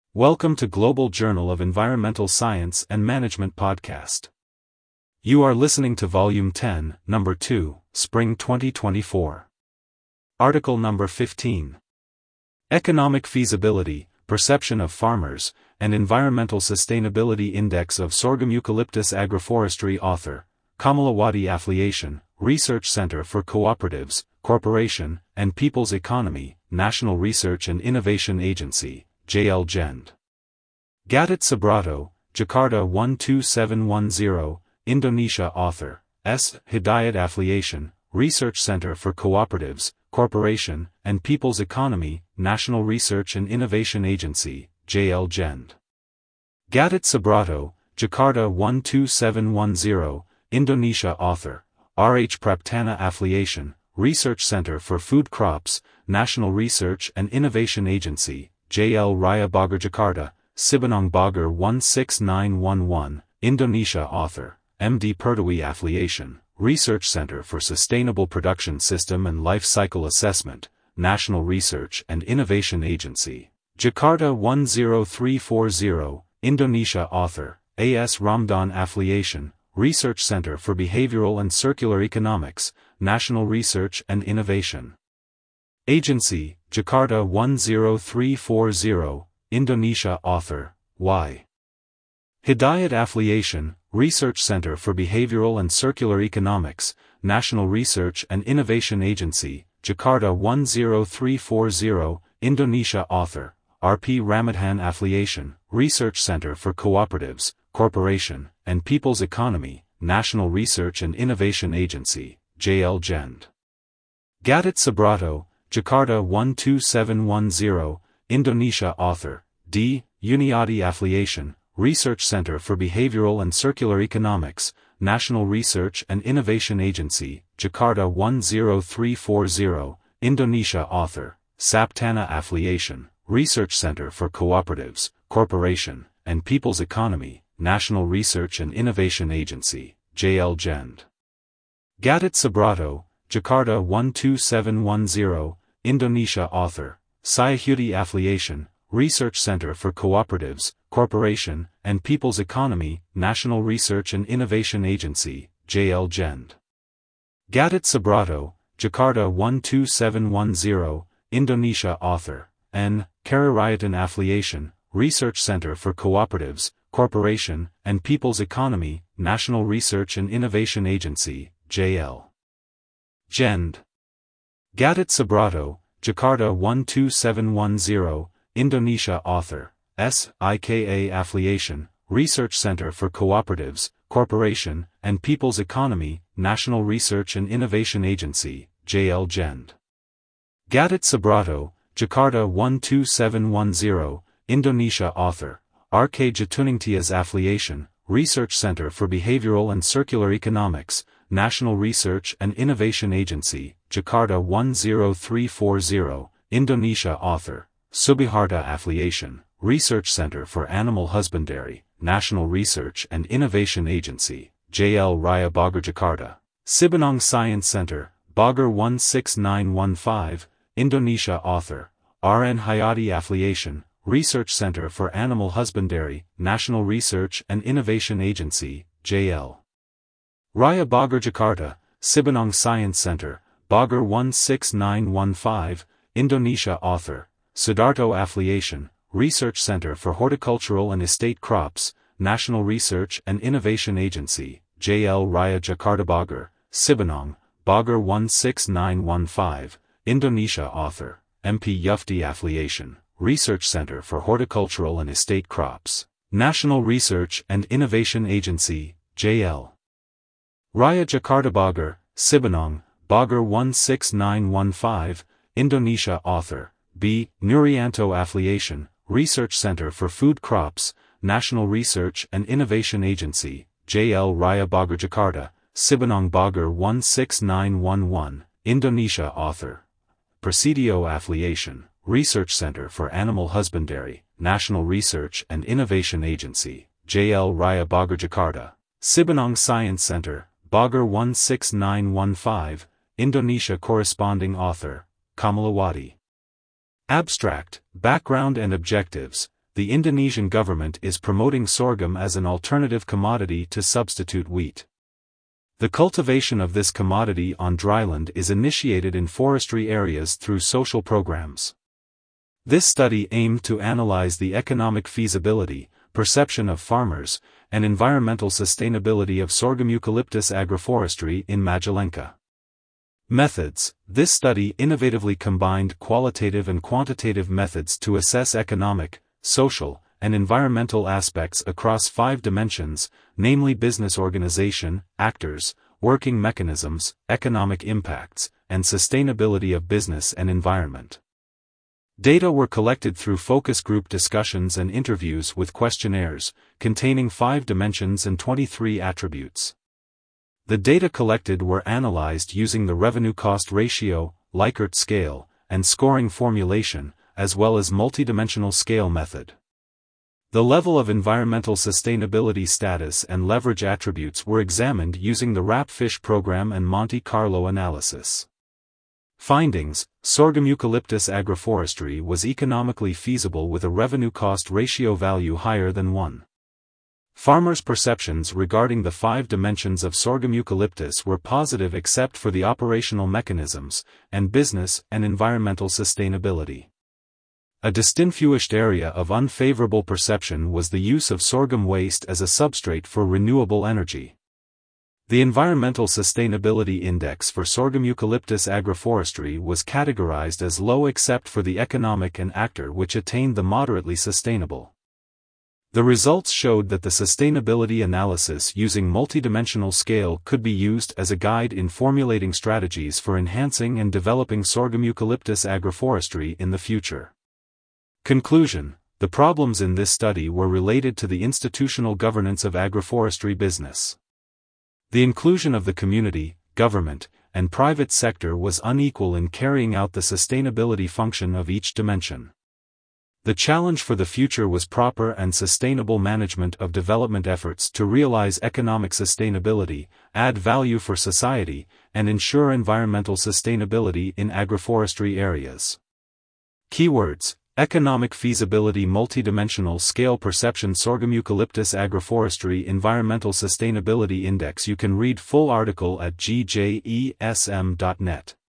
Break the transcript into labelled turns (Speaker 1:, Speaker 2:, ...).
Speaker 1: Welcome to Global Journal of Environmental Science and Management podcast. You are listening to Volume 10, Number 2, Spring 2024. Article Number 15. Economic Feasibility, Perception of Farmers, and Environmental Sustainability Index of Sorghum Eucalyptus Agroforestry. Author, Kamalawadi Affiliation, Research Center for Cooperatives, Corporation, and People's Economy, National Research and Innovation Agency, JL Gent. Gatot Subrato, Jakarta 12710, Indonesia. Author, S. Hidayat Affiliation, Research Center for Cooperatives, Corporation, and People's Economy, National Research and Innovation Agency, JL Gent. Gatot Subrato, Jakarta 12710, Indonesia. Author, R.H. Praptana Affiliation, Research Center for Food Crops, National Research and Innovation Agency, JL Raya Bogor Jakarta, Sibonong Bogor 16911, Indonesia. Author, M.D. Pertiwi Affiliation, Research Center for Sustainable Production System and Life Cycle Assessment, National Research and Innovation Agency, Jakarta 10340, Indonesia. Author, A.S. Ramdan Affiliation, Research Center for Behavioral and Circular Economics, National Research and Innovation Agency, Jakarta 10340, Indonesia. Author, Y. Hidayat Affiliation, Research Center for Behavioral and Circular Economics, National Research and Innovation Agency, Jakarta 10340, Indonesia. Author, R.P. Ramadhan Affiliation, Research Center for Cooperatives, Corporation, and People's Economy, National Research and Innovation Agency, JL Gent. Gatot Subrato, Jakarta 12710, Indonesia. Author, D. Uniati Affiliation, Research Center for Behavioral and Circular Economics, National Research and Innovation Agency, Jakarta 10340, Indonesia. Author, Saptana Affiliation, Research Center for Cooperatives, Corporation, and People's Economy, National Research and Innovation Agency, JL Gent. Gatot Subrato, Jakarta 12710, Indonesia. Author, Sayahudi Affiliation, Research Center for Cooperatives, Corporation, and People's Economy, National Research and Innovation Agency, JL Gent. Gatot Subrato, Jakarta 12710, Indonesia. Author, N. Karirayatan Affiliation, Research Center for Cooperatives, Corporation, and People's Economy, National Research and Innovation Agency, JL Gent. Gatot Subrato, Jakarta 12710, Indonesia. Author, S. IKA Affiliation, Research Center for Cooperatives, Corporation, and People's Economy, National Research and Innovation Agency, JL Gent. Gatot Subrato, Jakarta 12710, Indonesia. Author, R.K. Jatuningtias Affiliation, Research Center for Behavioral and Circular Economics, National Research and Innovation Agency, Jakarta 10340, Indonesia. Author, Subiharta Affiliation, Research Center for Animal Husbandry, National Research and Innovation Agency, JL Raya Bogor Jakarta, Sibonong Science Center, Bogor 16915, Indonesia. Author, R.N. Hayati Affiliation, Research Center for Animal Husbandry, National Research and Innovation Agency, JL Raya Bogor Jakarta, Sibonong Science Center, Bogor 16915, Indonesia. Author, Sudarto Affiliation, Research Center for Horticultural and Estate Crops, National Research and Innovation Agency, JL Raya Jakarta Bogor, Sibonong, Bogor 16915, Indonesia. Author, MP Yufti Affiliation, Research Center for Horticultural and Estate Crops, National Research and Innovation Agency, JL Raya Jakarta Bogor, Sibonong, Bogor 16915, Indonesia. Author, B. Nurianto Affiliation, Research Center for Food Crops, National Research and Innovation Agency, JL Raya Bogor Jakarta, Sibonong Bogor 16911, Indonesia. Author, Presidio Affiliation, Research Center for Animal Husbandry, National Research and Innovation Agency, JL Raya Bogor Jakarta, Sibonong Science Center, Bogor 16915, Indonesia. Corresponding author, Kamalawadi. Abstract, Background and Objectives. the Indonesian government is promoting sorghum as an alternative commodity to substitute wheat. The cultivation of this commodity on dryland is initiated in forestry areas through social programs. This study aimed to analyze the economic feasibility, perception of farmers, and environmental sustainability of sorghum eucalyptus agroforestry in Majalengka. Methods: this study innovatively combined qualitative and quantitative methods to assess economic, social, and environmental aspects across 5 dimensions, namely business organization, actors, working mechanisms, economic impacts, and sustainability of business and environment. Data were collected through focus group discussions and interviews with questionnaires, containing 5 dimensions and 23 attributes. The data collected were analyzed using the revenue-cost ratio, Likert scale, and scoring formulation, as well as multidimensional scale method. The level of environmental sustainability status and leverage attributes were examined using the RAP-FISH program and Monte Carlo analysis. Findings: sorghum eucalyptus agroforestry was economically feasible with a revenue-cost ratio value higher than 1. Farmers' perceptions regarding the 5 dimensions of sorghum eucalyptus were positive except for the operational mechanisms, and business and environmental sustainability. A distinguished area of unfavorable perception was the use of sorghum waste as a substrate for renewable energy. The Environmental Sustainability Index for sorghum eucalyptus agroforestry was categorized as low except for the economic and actor which attained the moderately sustainable. The results showed that the sustainability analysis using multidimensional scale could be used as a guide in formulating strategies for enhancing and developing sorghum eucalyptus agroforestry in the future. Conclusion: the problems in this study were related to the institutional governance of agroforestry business. The inclusion of the community, government, and private sector was unequal in carrying out the sustainability function of each dimension. The challenge for the future was proper and sustainable management of development efforts to realize economic sustainability, add value for society, and ensure environmental sustainability in agroforestry areas. Keywords: economic feasibility, multidimensional scale perception, sorghum eucalyptus agroforestry, environmental sustainability index. You can read full article at gjesm.net.